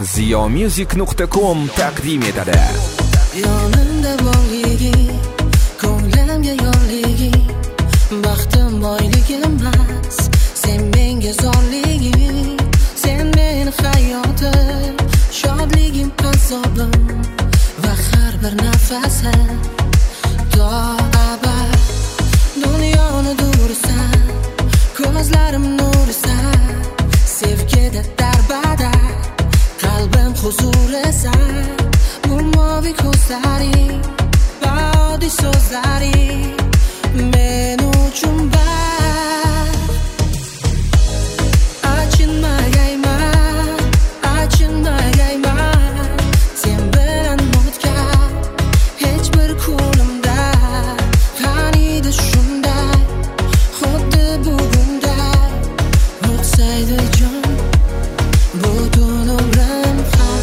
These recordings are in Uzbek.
ziyomusic.com taqdim etadi. Yonimda borliging, ko'nglimga yorliging, baxtim boyligim emas, sen menga zorliging, sen meni hayotim, shodligim, azobim va har bir nafasim. To abad dunyoni dursan, ko'zlarim nurisan, sevgida darbadar, qalbim huzurisan. Bu mavi ko'zlaring, badiiy so'zlaring men uchun baxt. Achinmagayman, sen bilan o'tgan hech bir kunimda qaniydi shunday, xuddi bugunday o'tsaydi jon butun umrim ham.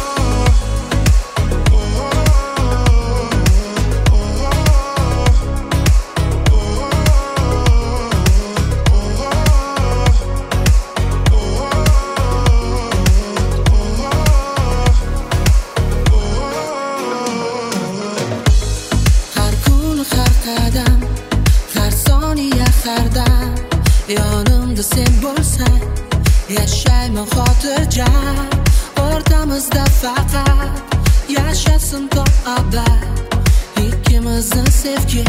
Har soniya, har dam yonimda sen bo'lsang, yashayman xotirjam. O'rtamizda faqat yashasin to abad ikkimizni sevgi,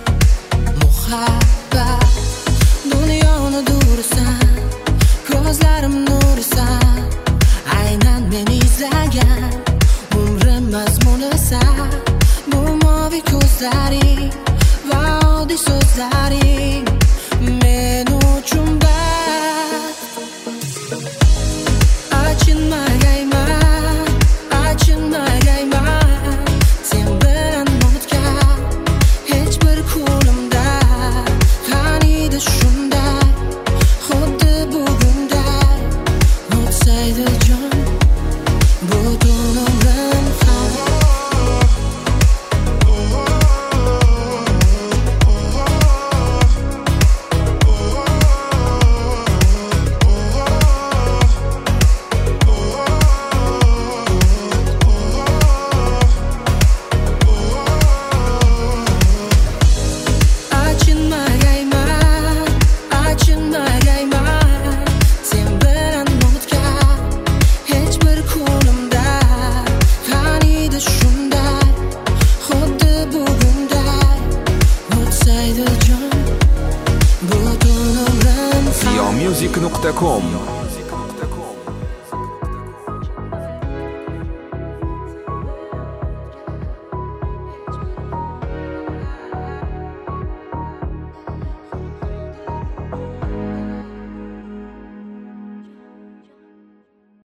muhabbat. Dunyoni dursan, ko'zlarim nurisan, aynan meni izlagan umrim mazmunisan. Bu mavi ko'zlaring va oddiy so'zlaring men uchun baxt. Achinmagayman, sen bilan o'tgan hech bir kunimda qaniydi shunday, xuddi bugunday o'tsaydi jon butun umrim ham. ziyomusic.com